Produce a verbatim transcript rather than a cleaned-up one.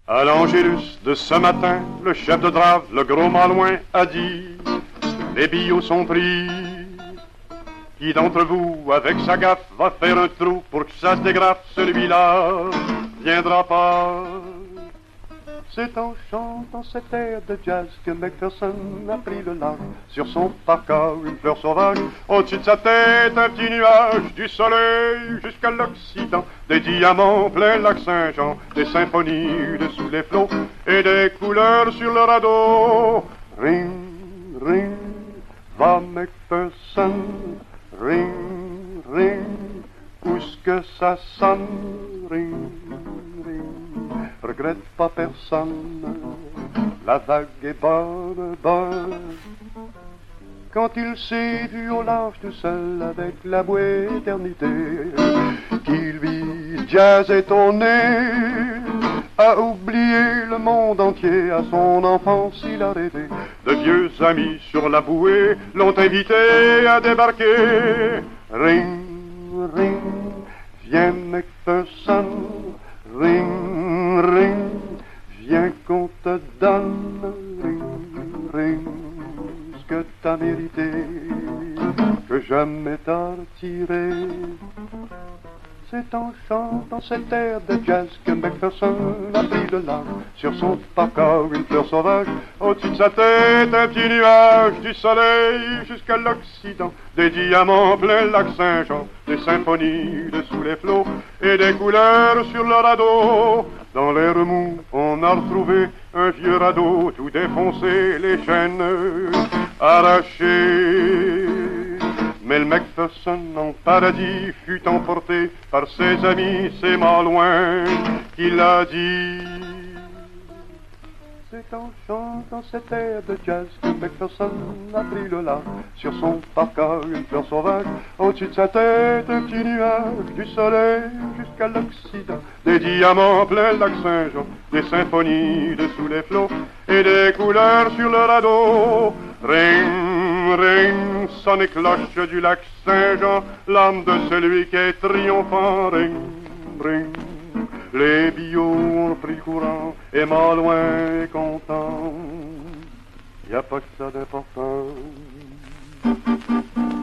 À l'Angélus de ce matin, le chef de drave, le gros malouin, a dit « Les billots sont pris. Qui d'entre vous, avec sa gaffe, va faire un trou pour que ça se dégrafe? Celui-là viendra pas. » C'est en chantant cet air de jazz que Macpherson a pris le large. Sur son parka, une fleur sauvage, au-dessus de sa tête, un petit nuage. Du soleil jusqu'à l'Occident, des diamants plein lac Saint-Jean, des symphonies dessous les flots et des couleurs sur le radeau. Ring, ring, va Macpherson, ring, ring, où est-ce que ça sonne? Ring, ring, regrette pas personne, la vague est bonne, bonne. Quand il s'est vu au large tout seul avec la bouée éternité, qui lui jazzait au nez, a oublié le monde entier, à son enfance il a rêvé. De vieux amis sur la bouée l'ont invité à débarquer. Ring, ring, viens Macpherson, ring, ring, viens qu'on te donne, ring, ring, ce que t'as mérité, que jamais t'as retiré. C'est en chantant cet air de jazz que Macpherson a pris le large. Sur son parka, une fleur sauvage, au-dessus de sa tête, un petit nuage. Du soleil jusqu'à l'Occident, des diamants plein lac Saint-Jean, des symphonies dessous les flots et des couleurs sur le radeau. Dans l'air mou, on a retrouvé un vieux radeau tout défoncé, les chaînes arrachées. Mais le Macpherson en paradis fut emporté par ses amis, ses malouins, qu'il a dit. C'est en chantant cet air de jazz que Macpherson a pris le large. Sur son parka, une fleur sauvage, au-dessus de sa tête, un petit nuage. Du soleil jusqu'à l'Occident, des diamants plein lac Saint-Jean, des symphonies dessous les flots et des couleurs sur le radeau. Ring, ring, sonne les cloches du lac Saint-Jean, l'âme de celui qui est triomphant. Ring, ring, les billots ont pris courant et Malouin est content. Y a pas que ça d'important.